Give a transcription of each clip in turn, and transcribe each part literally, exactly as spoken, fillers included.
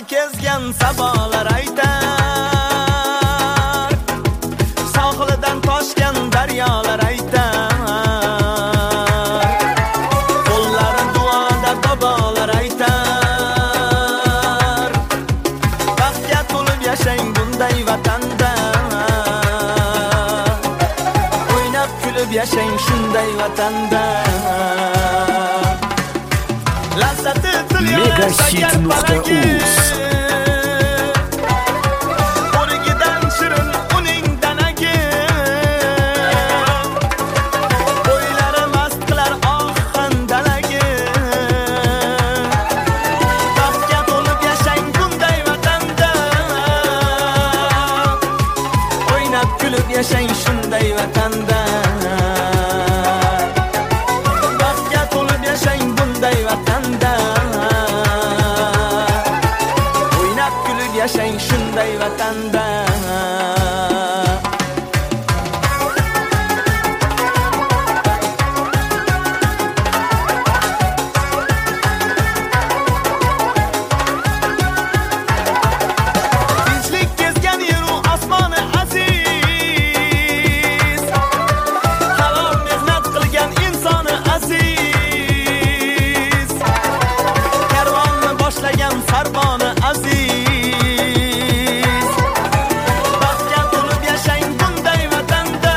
kezgan sabolar aytar, sohilidan toshgan daryolar aytar, qo'llari duoda bobolar aytar. Baxtga to'lib yashang bunday vatanda, o'ynab kulib yashang shunday vatanda. Lazzati tilga shakar palagi, o'rigidan shirin uning danagi, bo'ylari mast qilar oh handalagi. Baxtga to'lib yashang bunday vatanda, o'ynab kulib yashang shunday vatanda. Baxtga to'lib yashang bunday vatanda, o'ynab kulib yashang shunday vatanda. Tinchlik kezgan yeru osmoni aziz, halol mehnat qilgan insoni aziz, karvonni boshlagan sarboni aziz. Baxtga to'lib yashang bunday vatanda,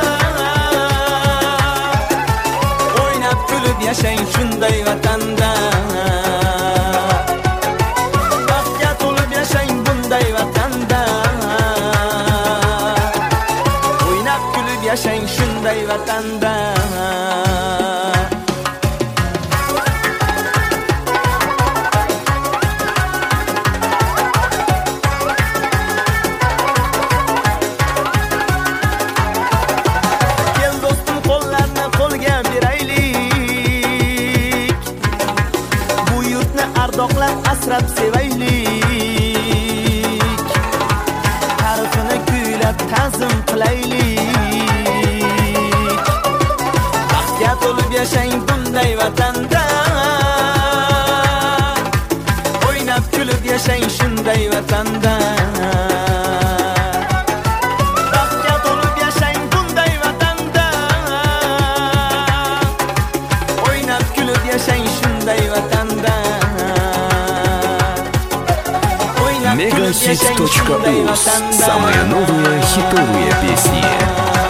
o'ynab kulib yashang shunday vatanda. Baxtga to'lib yashang bunday vatanda, o'ynab kulib yashang shunday vatanda. Kel do'stim qo'llarni qo'lga beraylik, bu yurtni ardoqlab asrab sevaylik, tarixini kuylab ta'zim qilaylik. Baxtga to'lib yashang bunday vatanda, o'ynab kulib yashang shunday vatanda. Baxtga to'lib yashang bunday vatanda, o'ynab kulib yashang shunday vatanda. O'ynab kulib yashang shunday Мегахит.уз. vatanda. Самые новые хитовые песни.